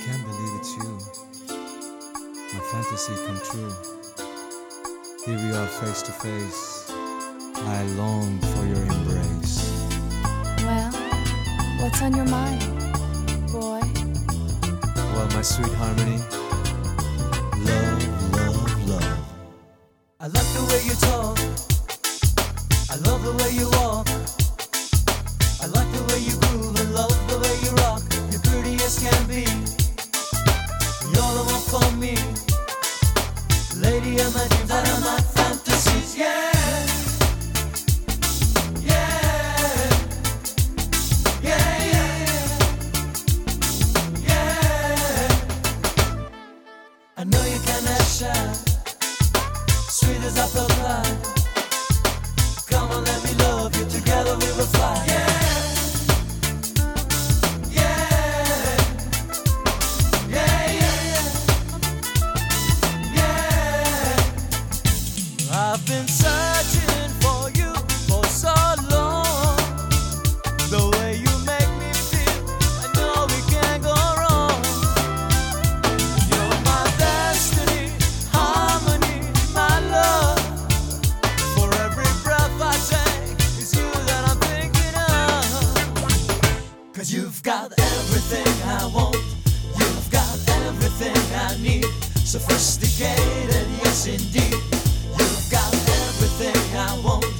can't believe it's you. My fantasy come true. Here we are face to face. I long for your embrace. Well, what's on your mind, boy? Well, my sweet harmony. Love, love, love. I like the way you talk. I love the way you walk. I like the way you groove and love the way you rock. You're pretty as can be. You're the one for me. Lady of my dreams and my fantasies, yeah. Yeah. Yeah, yeah. Yeah. I know you can act shy, sweet as apple pie. Come on, let me love you. Together we will fly. Yeah. I've been searching for you for so long. The way you make me feel, I know we can't go wrong. You're my destiny, harmony, my love. For every breath I take, it's you that I'm thinking of. 'Cause you've got everything I want. You've got everything I need. Sophisticated, yes indeed. You've got everything I want.